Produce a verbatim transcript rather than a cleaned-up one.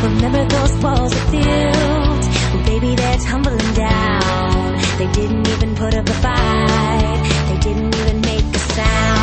Remember those walls of built? Well, baby, they're tumbling down. They didn't even put up a fight. They didn't even make a sound.